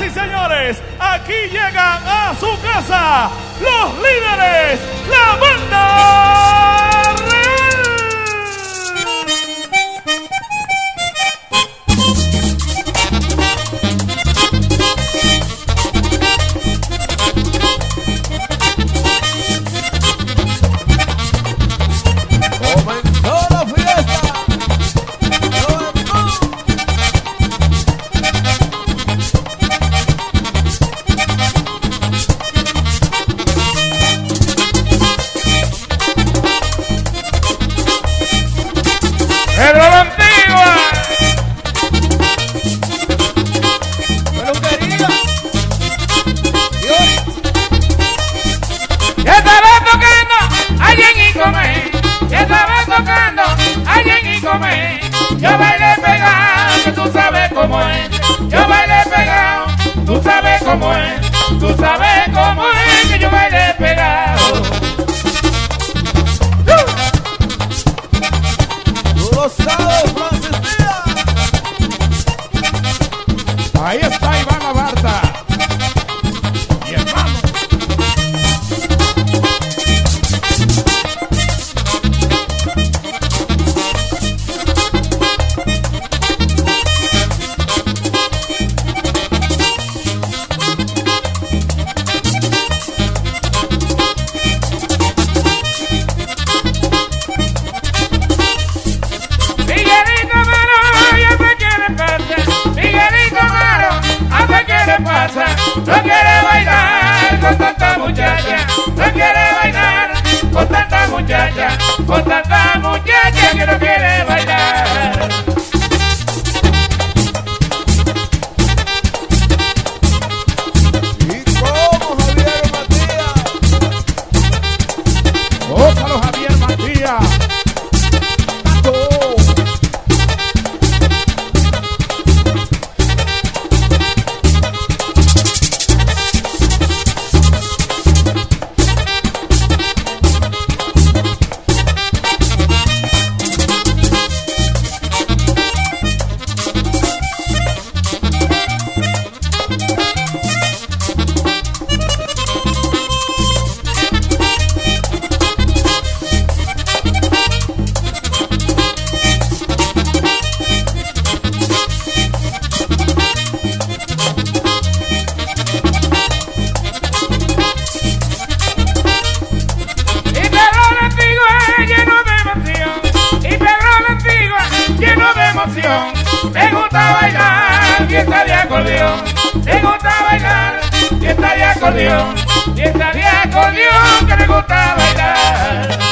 y señores, aquí llegan a su casa los líderes, la banda real. Comenzó la fiesta. Pedro la Antigua. Peluquería. Ya estaba tocando alguien y comer. Ya estaba tocando alguien y comer. Yo bailé pegado, que tú sabes cómo es. Yo bailé pegado, tú sabes cómo es. Tú sabes cómo es que yo bailé pegado. Tú lo sabes, Francis Díaz. Ahí está Iván Abarta. Mi hermano. Miguelito Maro, ya sé qué le pasa. Miguelito Maro, ¿hasta qué le pasa? No quiere bailar con tanta muchacha. No quiere bailar con tanta muchacha. Con tanta muchacha que no quiere bailar. Y como Javier Matías. Ósalo Javier Matías. Me gusta bailar fiesta de acordeón. Me gusta bailar fiesta de acordeón. Fiesta de acordeón que me gusta bailar.